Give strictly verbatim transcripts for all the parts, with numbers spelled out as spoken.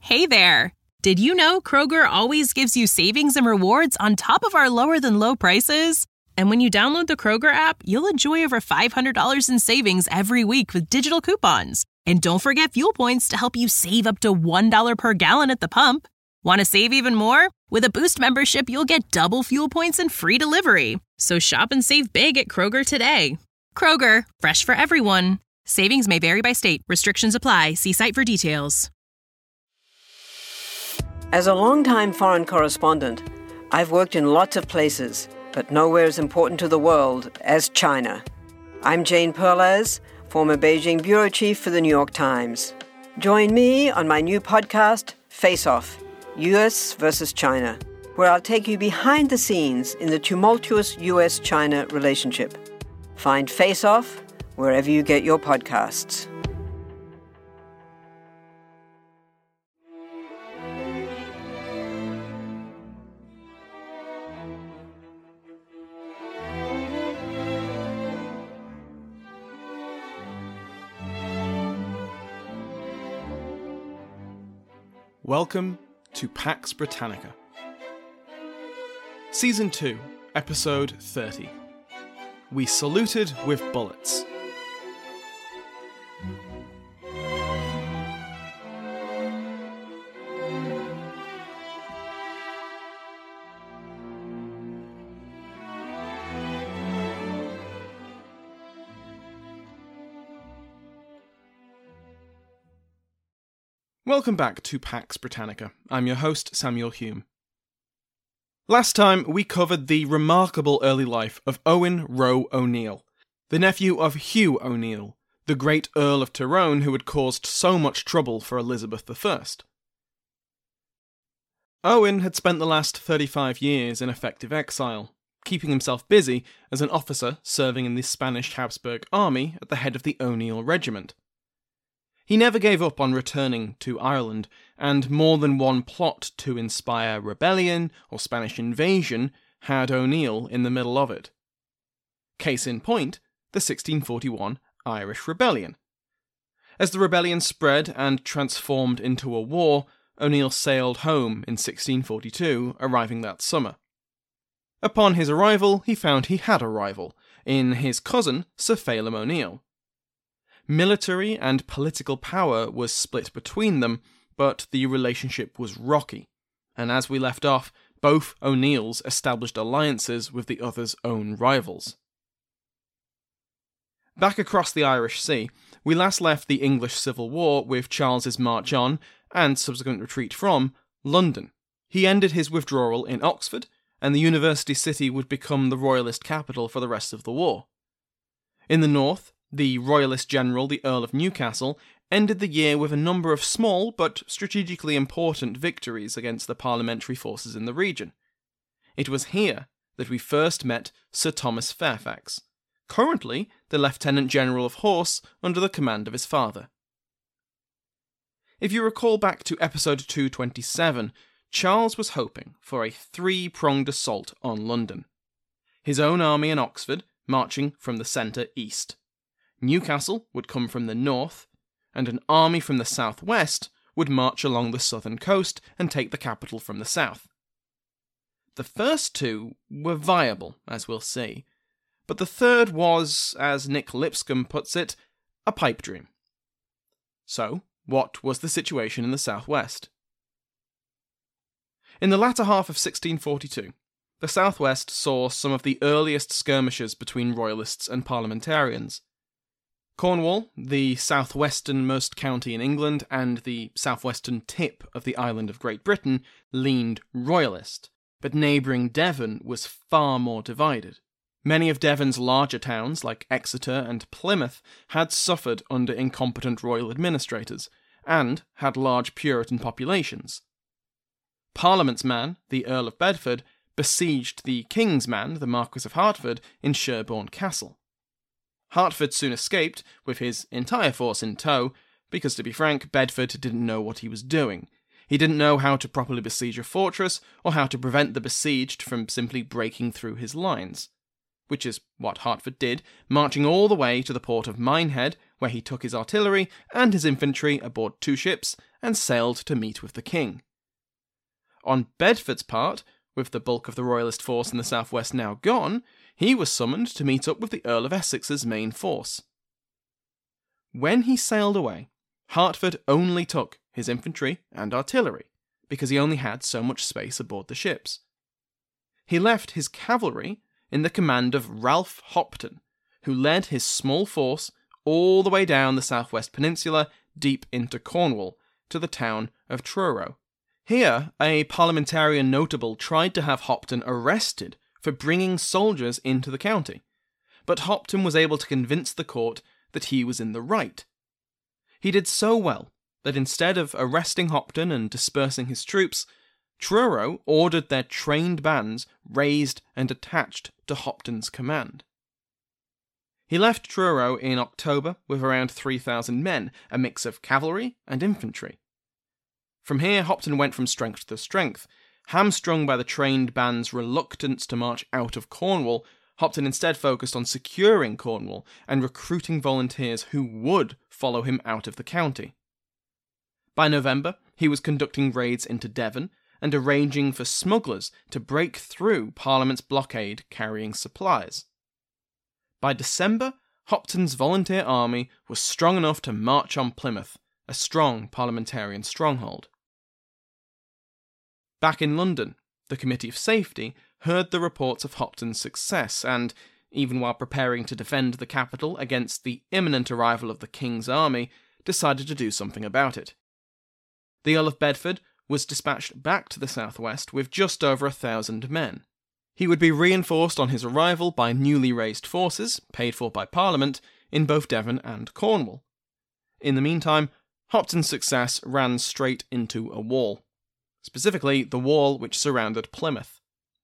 Hey there! Did you know Kroger always gives you savings and rewards on top of our lower-than-low prices? And when you download the Kroger app, you'll enjoy over five hundred dollars in savings every week with digital coupons. And don't forget fuel points to help you save up to one dollar per gallon at the pump. Want to save even more? With a Boost membership, you'll get double fuel points and free delivery. So shop and save big at Kroger today. Kroger, fresh for everyone. Savings may vary by state. Restrictions apply. See site for details. As a longtime foreign correspondent, I've worked in lots of places, but nowhere as important to the world as China. I'm Jane Perlez, former Beijing bureau chief for the New York Times. Join me on my new podcast, Face Off, U S versus China, where I'll take you behind the scenes in the tumultuous U S China relationship. Find Face Off wherever you get your podcasts. Welcome to Pax Britannica. Season two, Episode thirty. We Saluted with Bullets. Welcome back to Pax Britannica. I'm your host, Samuel Hume. Last time, we covered the remarkable early life of Owen Roe O'Neill, the nephew of Hugh O'Neill, the great Earl of Tyrone who had caused so much trouble for Elizabeth the First. Owen had spent the last thirty-five years in effective exile, keeping himself busy as an officer serving in the Spanish Habsburg army at the head of the O'Neill Regiment. He never gave up on returning to Ireland, and more than one plot to inspire rebellion or Spanish invasion had O'Neill in the middle of it. Case in point, the sixteen forty-one Irish Rebellion. As the rebellion spread and transformed into a war, O'Neill sailed home in sixteen forty-two, arriving that summer. Upon his arrival, he found he had a rival, in his cousin Sir Phelim O'Neill. Military and political power was split between them, but the relationship was rocky, and as we left off, both O'Neills established alliances with the other's own rivals. Back across the Irish Sea, we last left the English Civil War with Charles's march on, and subsequent retreat from, London. He ended his withdrawal in Oxford, and the university city would become the royalist capital for the rest of the war. In the north, the royalist general, the Earl of Newcastle, ended the year with a number of small but strategically important victories against the parliamentary forces in the region. It was here that we first met Sir Thomas Fairfax, currently the Lieutenant General of Horse under the command of his father. If you recall back to episode two twenty-seven, Charles was hoping for a three-pronged assault on London. His own army in Oxford, marching from the centre east. Newcastle would come from the north, and an army from the southwest would march along the southern coast and take the capital from the south. The first two were viable, as we'll see, but the third was, as Nick Lipscomb puts it, a pipe dream. So, what was the situation in the southwest? In the latter half of sixteen forty-two, the southwest saw some of the earliest skirmishes between royalists and parliamentarians. Cornwall, the southwesternmost county in England and the southwestern tip of the island of Great Britain, leaned royalist, but neighbouring Devon was far more divided. Many of Devon's larger towns, like Exeter and Plymouth, had suffered under incompetent royal administrators, and had large Puritan populations. Parliament's man, the Earl of Bedford, besieged the King's man, the Marquis of Hertford, in Sherborne Castle. Hertford soon escaped, with his entire force in tow, because, to be frank, Bedford didn't know what he was doing. He didn't know how to properly besiege a fortress, or how to prevent the besieged from simply breaking through his lines. Which is what Hertford did, marching all the way to the port of Minehead, where he took his artillery and his infantry aboard two ships and sailed to meet with the king. On Bedford's part, with the bulk of the royalist force in the southwest now gone, he was summoned to meet up with the Earl of Essex's main force. When he sailed away, Hertford only took his infantry and artillery, because he only had so much space aboard the ships. He left his cavalry in the command of Ralph Hopton, who led his small force all the way down the southwest peninsula, deep into Cornwall, to the town of Truro. Here, a parliamentarian notable tried to have Hopton arrested for bringing soldiers into the county, but Hopton was able to convince the court that he was in the right. He did so well that instead of arresting Hopton and dispersing his troops, Truro ordered their trained bands raised and attached to Hopton's command. He left Truro in October with around three thousand men, a mix of cavalry and infantry. From here, Hopton went from strength to strength. Hamstrung by the trained band's reluctance to march out of Cornwall, Hopton instead focused on securing Cornwall and recruiting volunteers who would follow him out of the county. By November, he was conducting raids into Devon and arranging for smugglers to break through Parliament's blockade carrying supplies. By December, Hopton's volunteer army was strong enough to march on Plymouth, a strong parliamentarian stronghold. Back in London, the Committee of Safety heard the reports of Hopton's success and, even while preparing to defend the capital against the imminent arrival of the King's army, decided to do something about it. The Earl of Bedford was dispatched back to the southwest with just over a thousand men. He would be reinforced on his arrival by newly raised forces, paid for by Parliament, in both Devon and Cornwall. In the meantime, Hopton's success ran straight into a wall, specifically the wall which surrounded Plymouth.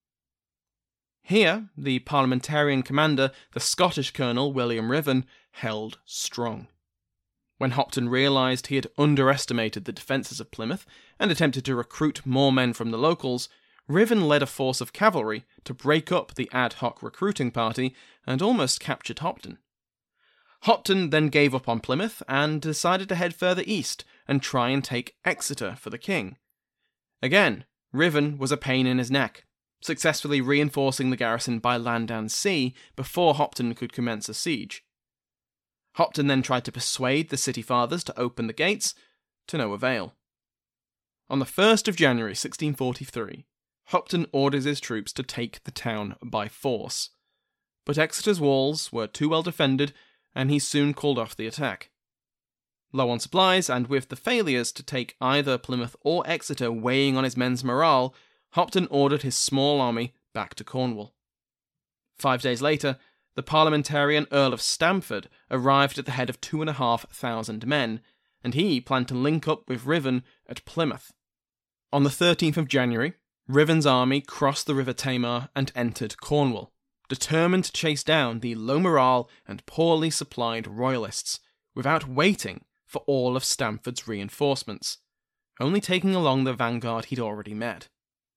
Here, the parliamentarian commander, the Scottish colonel William Riven, held strong. When Hopton realised he had underestimated the defences of Plymouth and attempted to recruit more men from the locals, Riven led a force of cavalry to break up the ad hoc recruiting party and almost captured Hopton. Hopton then gave up on Plymouth and decided to head further east and try and take Exeter for the king. Again, Riven was a pain in his neck, successfully reinforcing the garrison by land and sea before Hopton could commence a siege. Hopton then tried to persuade the city fathers to open the gates, to no avail. On the first of January sixteen forty-three, Hopton orders his troops to take the town by force. But Exeter's walls were too well defended, and he soon called off the attack. Low on supplies, and with the failures to take either Plymouth or Exeter weighing on his men's morale, Hopton ordered his small army back to Cornwall. Five days later, the parliamentarian Earl of Stamford arrived at the head of two and a half thousand men, and he planned to link up with Riven at Plymouth. On the thirteenth of January, Riven's army crossed the River Tamar and entered Cornwall, determined to chase down the low morale and poorly supplied royalists, without waiting for all of Stamford's reinforcements, only taking along the vanguard he'd already met.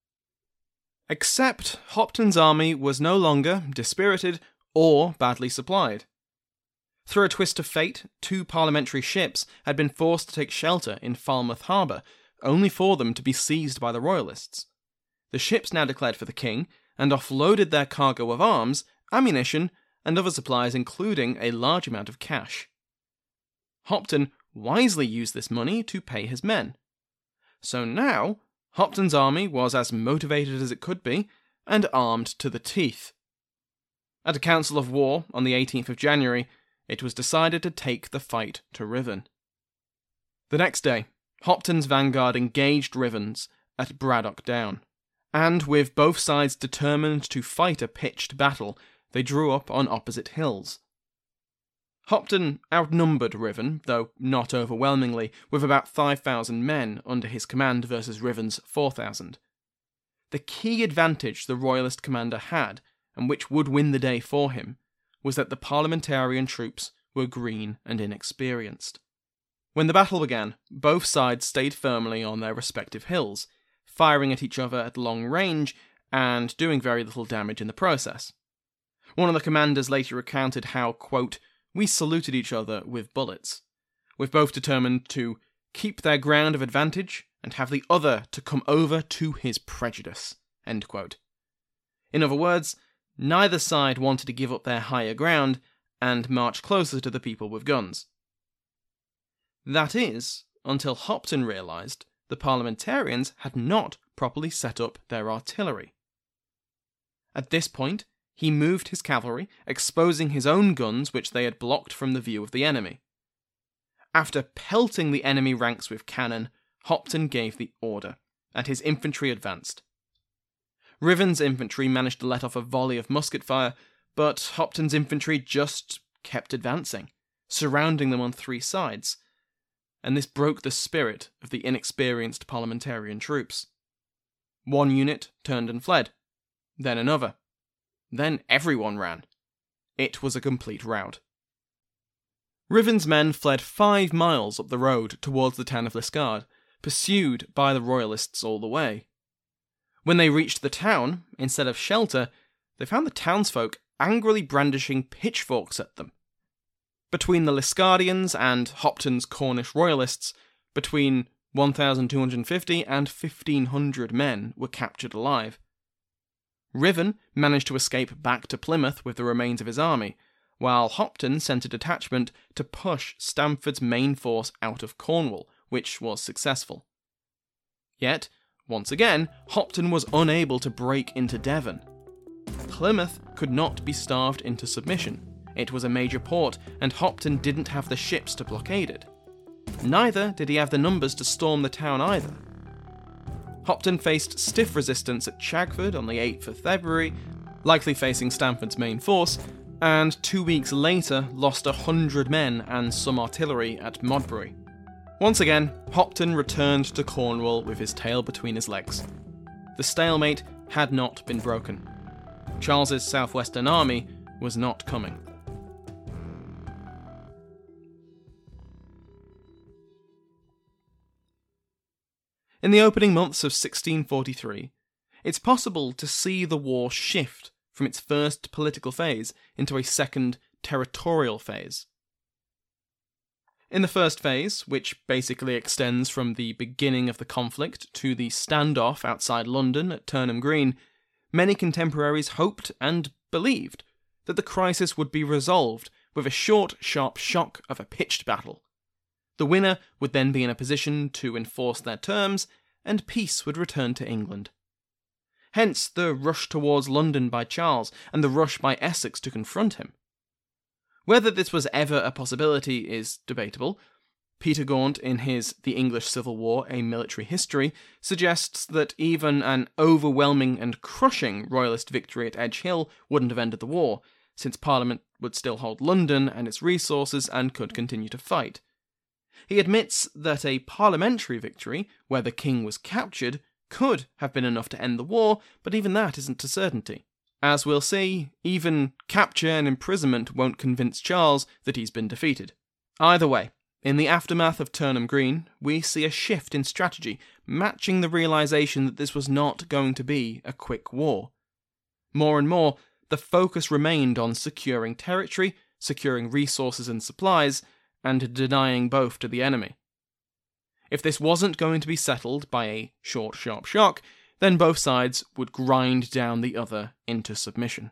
Except Hopton's army was no longer dispirited or badly supplied. Through a twist of fate, two parliamentary ships had been forced to take shelter in Falmouth Harbour, only for them to be seized by the royalists. The ships now declared for the king, and offloaded their cargo of arms, ammunition, and other supplies, including a large amount of cash. Hopton wisely used this money to pay his men. So now, Hopton's army was as motivated as it could be, and armed to the teeth. At a council of war on the eighteenth of January, it was decided to take the fight to Riven. The next day, Hopton's vanguard engaged Riven's at Braddock Down, and with both sides determined to fight a pitched battle, they drew up on opposite hills. Hopton outnumbered Riven, though not overwhelmingly, with about five thousand men under his command versus Riven's four thousand. The key advantage the royalist commander had, and which would win the day for him, was that the parliamentarian troops were green and inexperienced. When the battle began, both sides stayed firmly on their respective hills, firing at each other at long range and doing very little damage in the process. One of the commanders later recounted how, quote, we saluted each other with bullets, with both determined to keep their ground of advantage and have the other to come over to his prejudice." End quote. In other words, neither side wanted to give up their higher ground and march closer to the people with guns. That is, until Hopton realised the parliamentarians had not properly set up their artillery. At this point, he moved his cavalry, exposing his own guns which they had blocked from the view of the enemy. After pelting the enemy ranks with cannon, Hopton gave the order, and his infantry advanced. Riven's infantry managed to let off a volley of musket fire, but Hopton's infantry just kept advancing, surrounding them on three sides, and this broke the spirit of the inexperienced parliamentarian troops. One unit turned and fled, then another. Then everyone ran. It was a complete rout. Riven's men fled five miles up the road towards the town of Liskeard, pursued by the royalists all the way. When they reached the town, instead of shelter, they found the townsfolk angrily brandishing pitchforks at them. Between the Liskeardians and Hopton's Cornish royalists, between one thousand two hundred fifty and fifteen hundred men were captured alive. Riven managed to escape back to Plymouth with the remains of his army, while Hopton sent a detachment to push Stamford's main force out of Cornwall, which was successful. Yet, once again, Hopton was unable to break into Devon. Plymouth could not be starved into submission. It was a major port, and Hopton didn't have the ships to blockade it. Neither did he have the numbers to storm the town either. Hopton faced stiff resistance at Chagford on the eighth of February, likely facing Stamford's main force, and two weeks later lost a hundred men and some artillery at Modbury. Once again, Hopton returned to Cornwall with his tail between his legs. The stalemate had not been broken. Charles's southwestern army was not coming. In the opening months of sixteen forty-three, it's possible to see the war shift from its first political phase into a second territorial phase. In the first phase, which basically extends from the beginning of the conflict to the standoff outside London at Turnham Green, many contemporaries hoped and believed that the crisis would be resolved with a short, sharp shock of a pitched battle. The winner would then be in a position to enforce their terms, and peace would return to England. Hence the rush towards London by Charles, and the rush by Essex to confront him. Whether this was ever a possibility is debatable. Peter Gaunt, in his The English Civil War, A Military History, suggests that even an overwhelming and crushing royalist victory at Edge Hill wouldn't have ended the war, since Parliament would still hold London and its resources and could continue to fight. He admits that a parliamentary victory, where the king was captured, could have been enough to end the war, but even that isn't a certainty. As we'll see, even capture and imprisonment won't convince Charles that he's been defeated. Either way, in the aftermath of Turnham Green, we see a shift in strategy, matching the realisation that this was not going to be a quick war. More and more, the focus remained on securing territory, securing resources and supplies, and denying both to the enemy. If this wasn't going to be settled by a short, sharp shock, then both sides would grind down the other into submission.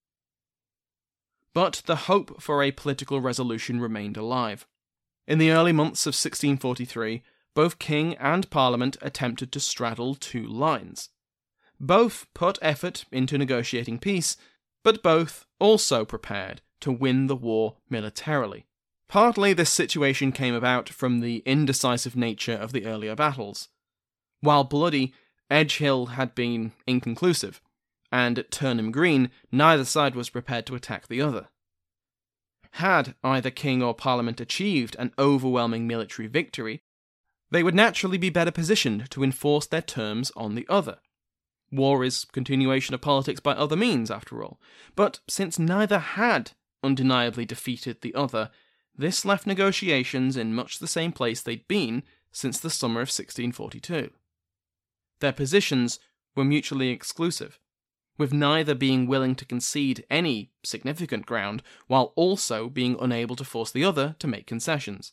But the hope for a political resolution remained alive. In the early months of sixteen forty-three, both King and Parliament attempted to straddle two lines. Both put effort into negotiating peace, but both also prepared to win the war militarily. Partly this situation came about from the indecisive nature of the earlier battles. While bloody, Edge Hill had been inconclusive, and at Turnham Green neither side was prepared to attack the other. Had either king or parliament achieved an overwhelming military victory, they would naturally be better positioned to enforce their terms on the other. War is continuation of politics by other means, after all, but since neither had undeniably defeated the other, this left negotiations in much the same place they'd been since the summer of sixteen forty-two. Their positions were mutually exclusive. with neither being willing to concede any significant ground while also being unable to force the other to make concessions.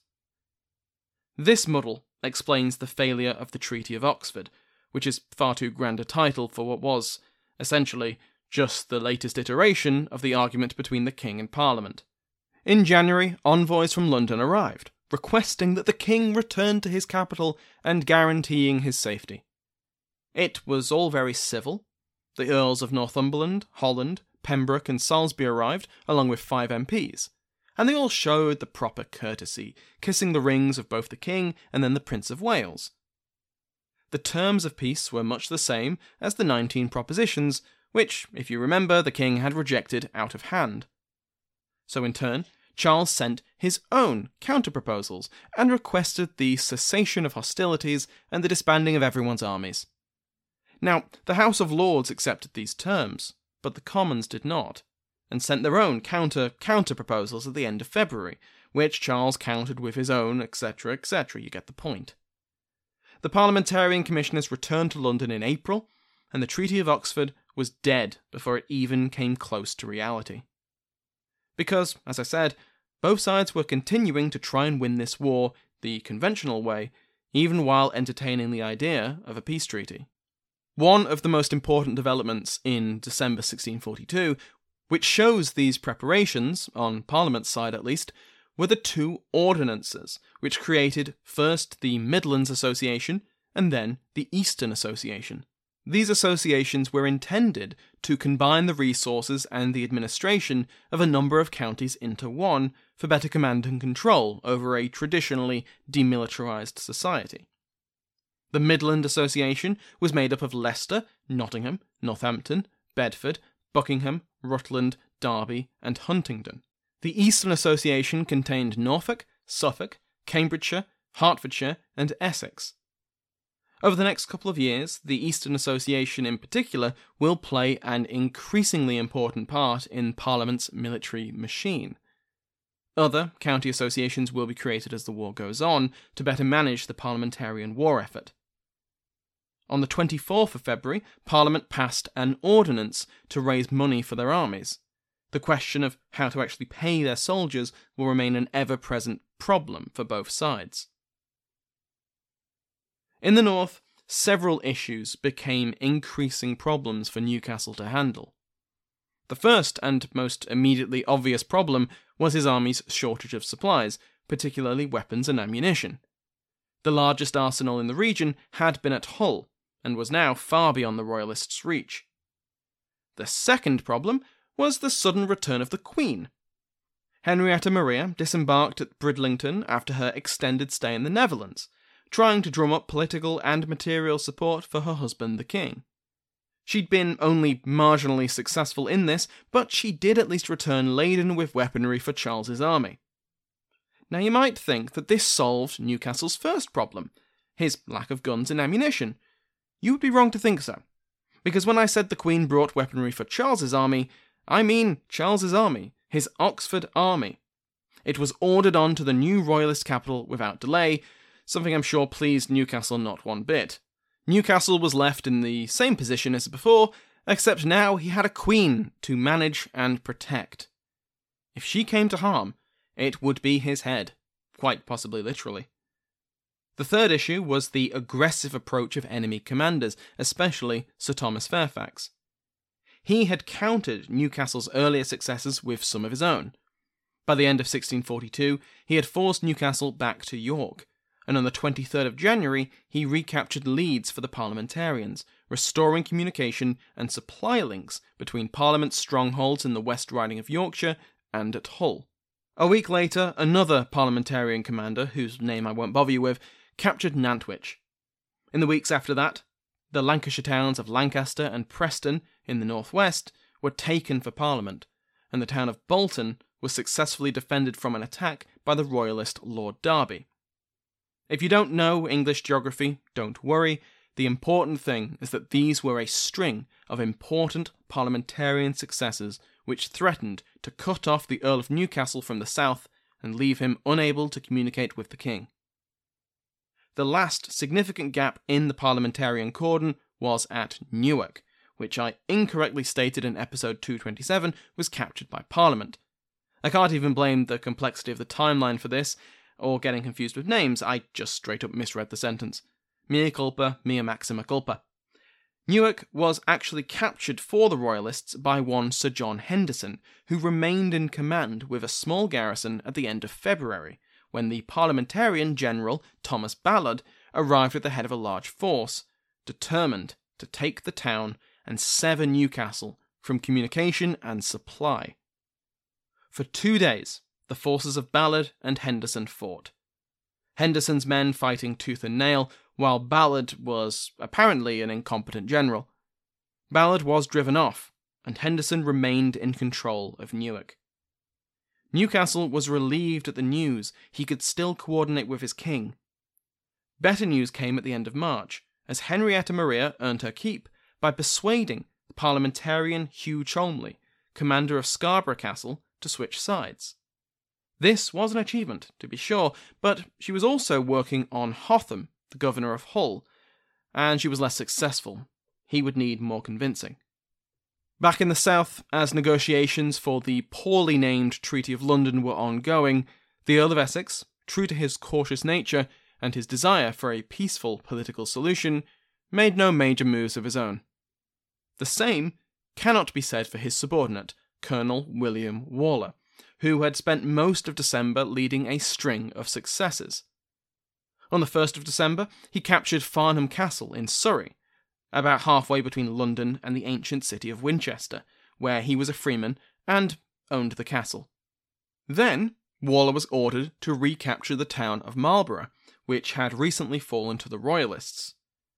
This muddle explains the failure of the Treaty of Oxford, which is far too grand a title for what was, essentially, just the latest iteration of the argument between the King and Parliament. In January, envoys from London arrived, requesting that the King return to his capital and guaranteeing his safety. It was all very civil. The Earls of Northumberland, Holland, Pembroke and Salisbury arrived, along with five M Ps, and they all showed the proper courtesy, kissing the rings of both the King and then the Prince of Wales. The terms of peace were much the same as the nineteen propositions, which, if you remember, the King had rejected out of hand. So in turn, Charles sent his own counter-proposals and requested the cessation of hostilities and the disbanding of everyone's armies. Now, the House of Lords accepted these terms, but the Commons did not, and sent their own counter-counter-proposals at the end of February, which Charles countered with his own, et cetera, et cetera. You get the point. The Parliamentarian Commissioners returned to London in April, and the Treaty of Oxford was dead before it even came close to reality. Because, as I said, both sides were continuing to try and win this war the conventional way, even while entertaining the idea of a peace treaty. One of the most important developments in December sixteen forty-two, which shows these preparations, on Parliament's side at least, were the two ordinances, which created first the Midlands Association and then the Eastern Association. These associations were intended to combine the resources and the administration of a number of counties into one for better command and control over a traditionally demilitarised society. The Midland Association was made up of Leicester, Nottingham, Northampton, Bedford, Buckingham, Rutland, Derby, and Huntingdon. The Eastern Association contained Norfolk, Suffolk, Cambridgeshire, Hertfordshire, and Essex. Over the next couple of years, the Eastern Association in particular will play an increasingly important part in Parliament's military machine. Other county associations will be created as the war goes on to better manage the parliamentarian war effort. On the twenty-fourth of February, Parliament passed an ordinance to raise money for their armies. The question of how to actually pay their soldiers will remain an ever-present problem for both sides. In the north, several issues became increasing problems for Newcastle to handle. The first and most immediately obvious problem was his army's shortage of supplies, particularly weapons and ammunition. The largest arsenal in the region had been at Hull, and was now far beyond the Royalists' reach. The second problem was the sudden return of the Queen. Henrietta Maria disembarked at Bridlington after her extended stay in the Netherlands, trying to drum up political and material support for her husband the King. She'd been only marginally successful in this, but she did at least return laden with weaponry for Charles's army. Now you might think that this solved Newcastle's first problem, his lack of guns and ammunition. You would be wrong to think so, because when I said the Queen brought weaponry for Charles's army, I mean Charles's army, his Oxford army. It was ordered on to the new royalist capital without delay, something I'm sure pleased Newcastle not one bit. Newcastle was left in the same position as before, except now he had a queen to manage and protect. If she came to harm, it would be his head, quite possibly literally. The third issue was the aggressive approach of enemy commanders, especially Sir Thomas Fairfax. He had countered Newcastle's earlier successes with some of his own. By the end of sixteen forty-two, he had forced Newcastle back to York, and on the twenty-third of January he recaptured Leeds for the parliamentarians, restoring communication and supply links between Parliament's strongholds in the West Riding of Yorkshire and at Hull. A week later, another parliamentarian commander, whose name I won't bother you with, captured Nantwich. In the weeks after that, the Lancashire towns of Lancaster and Preston in the northwest were taken for Parliament, and the town of Bolton was successfully defended from an attack by the royalist Lord Derby. If you don't know English geography, don't worry. The important thing is that these were a string of important parliamentarian successes which threatened to cut off the Earl of Newcastle from the south and leave him unable to communicate with the king. The last significant gap in the parliamentarian cordon was at Newark, which I incorrectly stated in episode two twenty-seven was captured by Parliament. I can't even blame the complexity of the timeline for this, or getting confused with names, I just straight up misread the sentence. Mea culpa, mea maxima culpa. Newark was actually captured for the Royalists by one Sir John Henderson, who remained in command with a small garrison at the end of February, when the parliamentarian general Thomas Ballard arrived at the head of a large force, determined to take the town and sever Newcastle from communication and supply. For two days, the forces of Ballard and Henderson fought. Henderson's men fighting tooth and nail, while Ballard was apparently an incompetent general. Ballard was driven off, and Henderson remained in control of Newark. Newcastle was relieved at the news he could still coordinate with his king. Better news came at the end of March, as Henrietta Maria earned her keep by persuading parliamentarian Hugh Cholmondeley, commander of Scarborough Castle, to switch sides. This was an achievement, to be sure, but she was also working on Hotham, the governor of Hull, and she was less successful. He would need more convincing. Back in the south, as negotiations for the poorly named Treaty of London were ongoing, the Earl of Essex, true to his cautious nature and his desire for a peaceful political solution, made no major moves of his own. The same cannot be said for his subordinate, Colonel William Waller, who had spent most of December leading a string of successes. On the first of December, he captured Farnham Castle in Surrey, about halfway between London and the ancient city of Winchester, where he was a freeman and owned the castle. Then, Waller was ordered to recapture the town of Marlborough, which had recently fallen to the Royalists.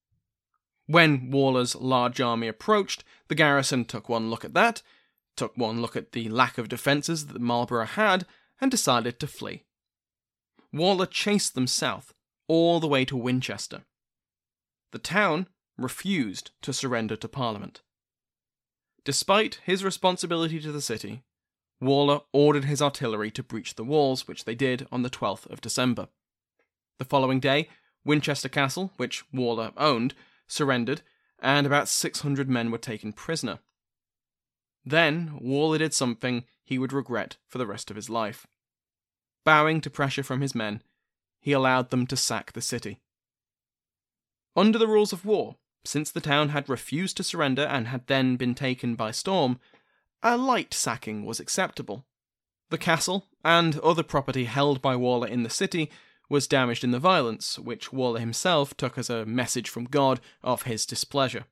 When Waller's large army approached, the garrison took one look at that, took one look at the lack of defences that Marlborough had, and decided to flee. Waller chased them south, all the way to Winchester. The town refused to surrender to Parliament. Despite his responsibility to the city, Waller ordered his artillery to breach the walls, which they did on the twelfth of December. The following day, Winchester Castle, which Waller owned, surrendered, and about six hundred men were taken prisoner. Then, Waller did something he would regret for the rest of his life. Bowing to pressure from his men, he allowed them to sack the city. Under the rules of war, since the town had refused to surrender and had then been taken by storm, a light sacking was acceptable. The castle, and other property held by Waller in the city, was damaged in the violence, which Waller himself took as a message from God of his displeasure.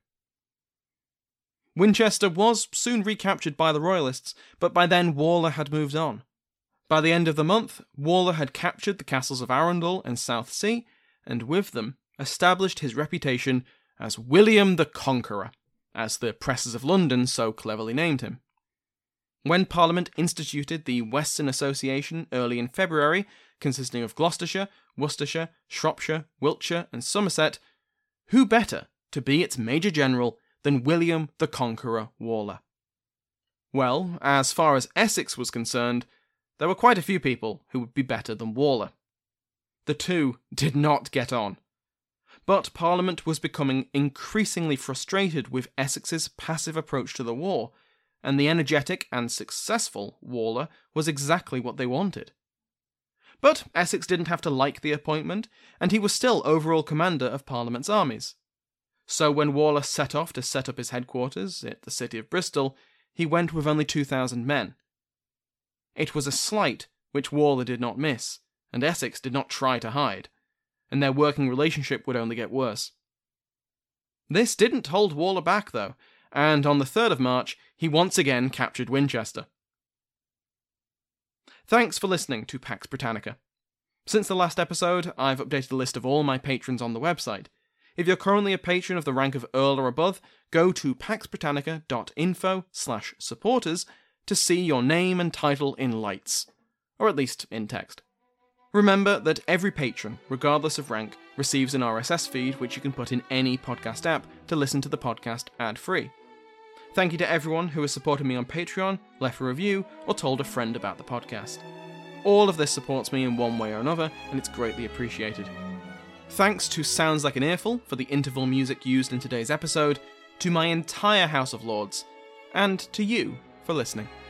Winchester was soon recaptured by the Royalists, but by then Waller had moved on. By the end of the month, Waller had captured the castles of Arundel and Southsea, and with them established his reputation as William the Conqueror, as the presses of London so cleverly named him. When Parliament instituted the Western Association early in February, consisting of Gloucestershire, Worcestershire, Shropshire, Wiltshire, and Somerset, who better to be its Major General than William the Conqueror Waller? Well, as far as Essex was concerned, there were quite a few people who would be better than Waller. The two did not get on. But Parliament was becoming increasingly frustrated with Essex's passive approach to the war, and the energetic and successful Waller was exactly what they wanted. But Essex didn't have to like the appointment, and he was still overall commander of Parliament's armies. So when Waller set off to set up his headquarters at the city of Bristol, he went with only two thousand men. It was a slight which Waller did not miss, and Essex did not try to hide, and their working relationship would only get worse. This didn't hold Waller back, though, and on the third of March, he once again captured Winchester. Thanks for listening to Pax Britannica. Since the last episode, I've updated the list of all my patrons on the website. If you're currently a patron of the rank of Earl or above, go to paxbritannica.info slash supporters to see your name and title in lights, or at least in text. Remember that every patron, regardless of rank, receives an R S S feed which you can put in any podcast app to listen to the podcast ad-free. Thank you to everyone who has supported me on Patreon, left a review, or told a friend about the podcast. All of this supports me in one way or another, and it's greatly appreciated. Thanks to Sounds Like an Earful for the interval music used in today's episode, to my entire House of Lords, and to you for listening.